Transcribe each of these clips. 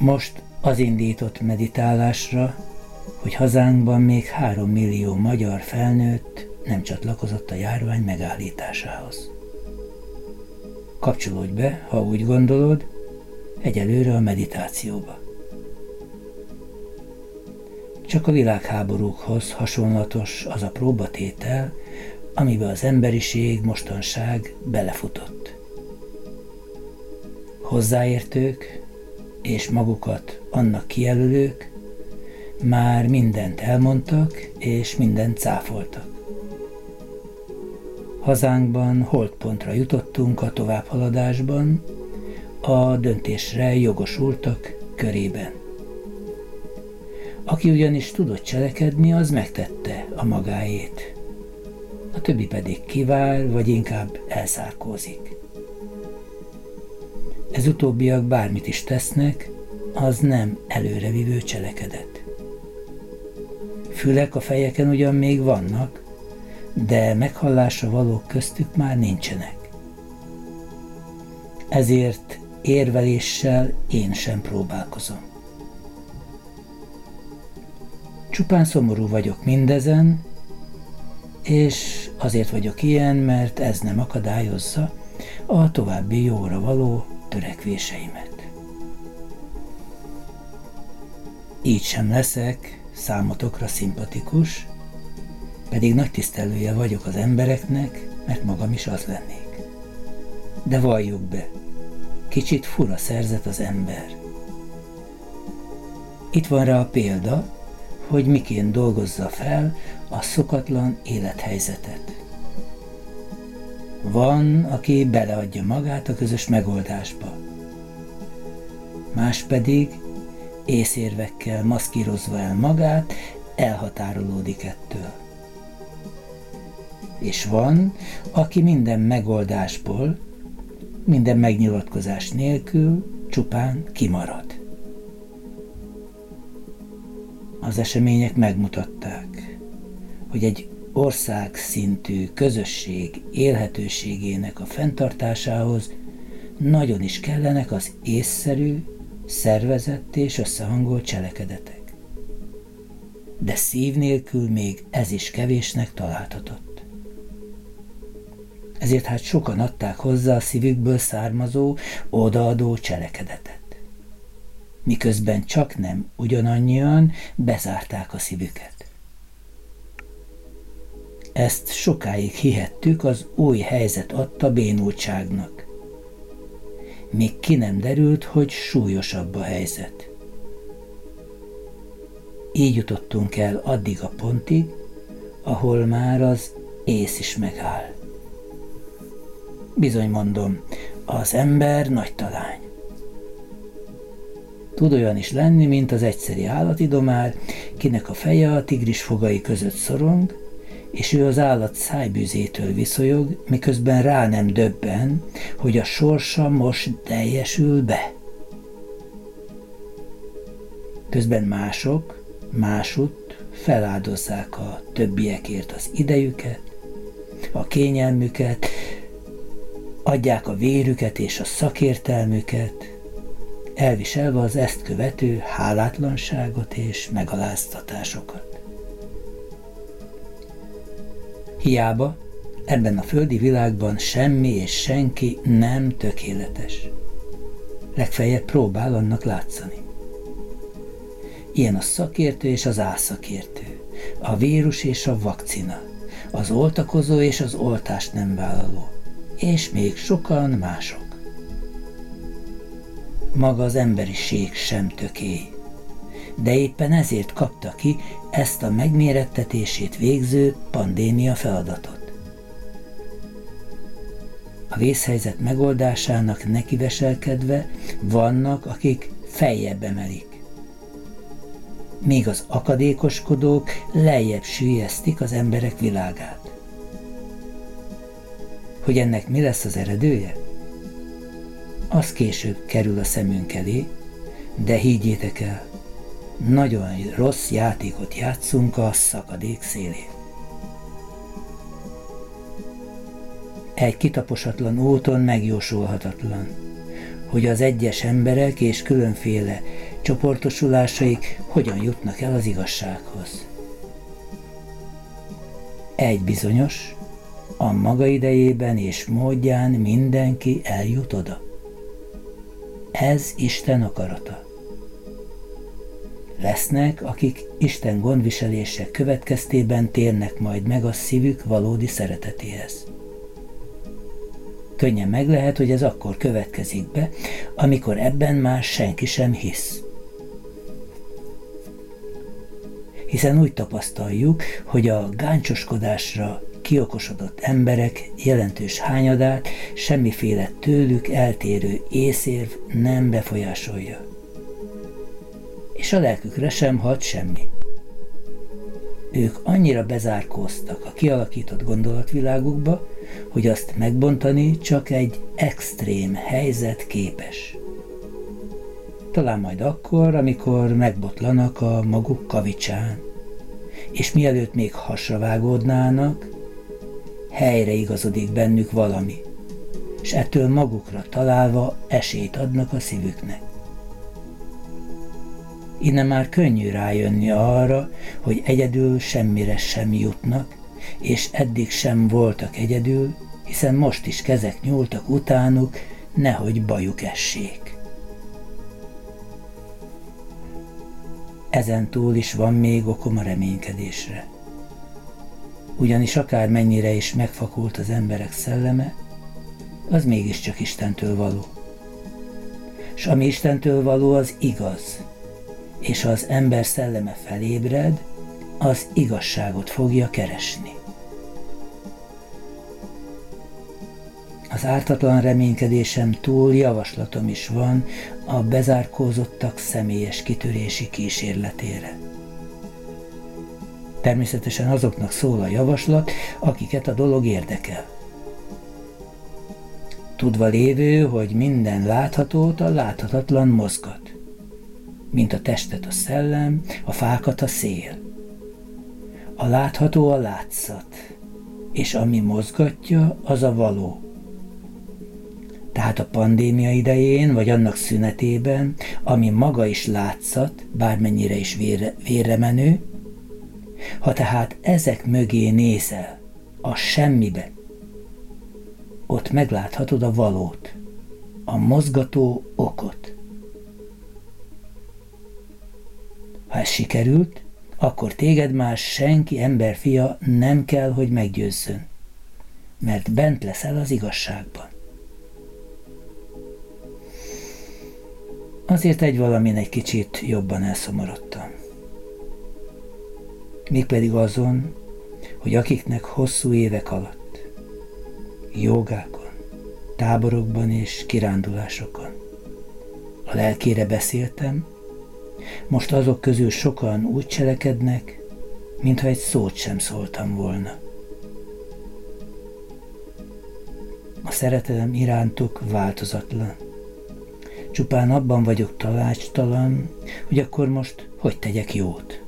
Most az indított meditálásra, hogy hazánkban még 3 millió magyar felnőtt nem csatlakozott a járvány megállításához. Kapcsolódj be, ha úgy gondolod, egyelőre a meditációba. Csak a világháborúkhoz hasonlatos az a próbatétel, amiben az emberiség mostanság belefutott. Hozzáértők és magukat annak kijelölők már mindent elmondtak és mindent cáfoltak. Hazánkban holtpontra jutottunk a továbbhaladásban, a döntésre jogosultak körében. Aki ugyanis tudott cselekedni, az megtette a magáét. A többi pedig kivár, vagy inkább elszárkózik. Ez utóbbiak bármit is tesznek, az nem előrevívő cselekedet. Fülek a fejeken ugyan még vannak, de meghallásra valók köztük már nincsenek. Ezért érveléssel én sem próbálkozom. Csupán szomorú vagyok mindezen, és azért vagyok ilyen, mert ez nem akadályozza a további jóra való törekvéseimet. Így sem leszek számotokra szimpatikus, pedig nagy tisztelője vagyok az embereknek, mert magam is az lennék. De valljuk be, kicsit fura szerzet az ember. Itt van rá a példa, hogy miként dolgozza fel a szokatlan élethelyzetet. Van, aki beleadja magát a közös megoldásba. Más pedig, észérvekkel maszkírozva el magát, elhatárolódik ettől. És van, aki minden megoldásból, minden megnyilatkozás nélkül csupán kimarad. Az események megmutatták, hogy egy országszintű közösség élhetőségének a fenntartásához nagyon is kellenek az észszerű, szervezett és összehangolt cselekedetek. De szív nélkül még ez is kevésnek találtatott. Ezért hát sokan adták hozzá a szívükből származó, odaadó cselekedetet. Miközben csak nem ugyanannyian bezárták a szívüket. Ezt sokáig hihettük az új helyzet adta bénultságnak. Még ki nem derült, hogy súlyosabb a helyzet. Így jutottunk el addig a pontig, ahol már az ész is megáll. Bizony mondom, az ember nagy talány. Tud olyan is lenni, mint az egyszeri állatidomár, kinek a feje a tigris fogai között szorong, és ő az állat szájbűzétől viszonyog, miközben rá nem döbben, hogy a sorsa most teljesül be. Közben mások másutt feláldozzák a többiekért az idejüket, a kényelmüket, adják a vérüket és a szakértelmüket, elviselve az ezt követő hálátlanságot és megaláztatásokat. Hiába ebben a földi világban semmi és senki nem tökéletes. Legfeljebb próbál annak látszani. Ilyen a szakértő és az álszakértő, a vírus és a vakcina, az oltakozó és az oltást nem vállaló, és még sokan mások. Maga az emberiség sem tökély, de éppen ezért kapta ki ezt a megmérettetését végző pandémia feladatot. A vészhelyzet megoldásának nekiveselkedve vannak, akik feljebb emelik, míg az akadékoskodók lejjebb süllyesztik az emberek világát. Hogy ennek mi lesz az eredője? Az később kerül a szemünk elé, de higgyétek el, nagyon rossz játékot játszunk a szakadék szélén. Egy kitaposatlan úton megjósolhatatlan, hogy az egyes emberek és különféle csoportosulásaik hogyan jutnak el az igazsághoz. Egy bizonyos, a maga idejében és módján mindenki eljut oda. Ez Isten akarata. Lesznek, akik Isten gondviselése következtében térnek majd meg a szívük valódi szeretetéhez. Könnyen meg lehet, hogy ez akkor következik be, amikor ebben már senki sem hisz. Hiszen úgy tapasztaljuk, hogy a gáncsoskodásra kiokosodott emberek jelentős hányadát semmiféle tőlük eltérő észérv nem befolyásolja. És a lelkükre sem hat semmi. Ők annyira bezárkóztak a kialakított gondolatvilágukba, hogy azt megbontani csak egy extrém helyzet képes. Talán majd akkor, amikor megbotlanak a maguk kavicsán, és mielőtt még hasra vágódnának, helyre igazodik bennük valami, és ettől magukra találva esélyt adnak a szívüknek. Innen már könnyű rájönni arra, hogy egyedül semmire sem jutnak, és eddig sem voltak egyedül, hiszen most is kezek nyúltak utánuk, nehogy bajuk essék. Ezen túl is van még okom a reménykedésre. Ugyanis akármennyire is megfakult az emberek szelleme, az mégiscsak Istentől való. S ami Istentől való, az igaz, és ha az ember szelleme felébred, az igazságot fogja keresni. Az ártatlan reménykedésem túl javaslatom is van a bezárkózottak személyes kitörési kísérletére. Természetesen azoknak szól a javaslat, akiket a dolog érdekel. Tudva lévő, hogy minden láthatót a láthatatlan mozgat, mint a testet a szellem, a fákat a szél. A látható a látszat, és ami mozgatja, az a való. Tehát a pandémia idején, vagy annak szünetében, ami maga is látszat, bármennyire is vérremenő, ha tehát ezek mögé nézel, a semmibe, ott megláthatod a valót, a mozgató okot. Ha ez sikerült, akkor téged már senki emberfia nem kell, hogy meggyőzzön, mert bent leszel az igazságban. Azért egy valamin egy kicsit jobban elszomorodtam. Mégpedig azon, hogy akiknek hosszú évek alatt, jogákon, táborokban és kirándulásokon a lelkére beszéltem, most azok közül sokan úgy cselekednek, mintha egy szót sem szóltam volna. A szeretetem irántuk változatlan. Csupán abban vagyok tanácstalan, hogy akkor most hogy tegyek jót.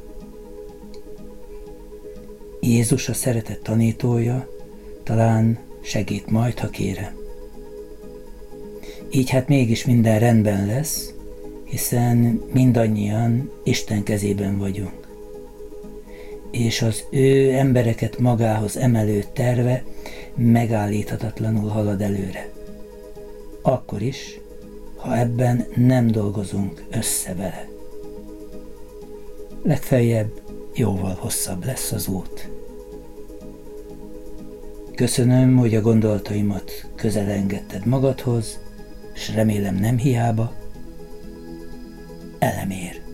Jézus a szeretet tanítója, talán segít majd, ha kérem. Így hát mégis minden rendben lesz, hiszen mindannyian Isten kezében vagyunk. És az ő embereket magához emelő terve megállíthatatlanul halad előre. Akkor is, ha ebben nem dolgozunk össze vele. Legfeljebb jóval hosszabb lesz az út. Köszönöm, hogy a gondolataimat közel engedted magadhoz, s remélem nem hiába. Elemér.